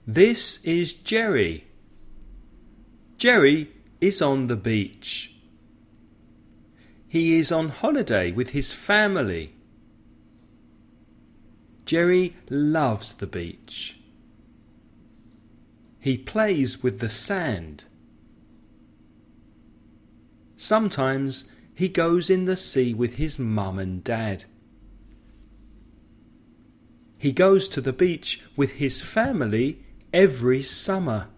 This is Jerry. Jerry is on the beach. He is on holiday with his family. Jerry loves the beach. He plays with the sand. Sometimes he goes in the sea with his mum and dad. He goes to the beach with his family every summer.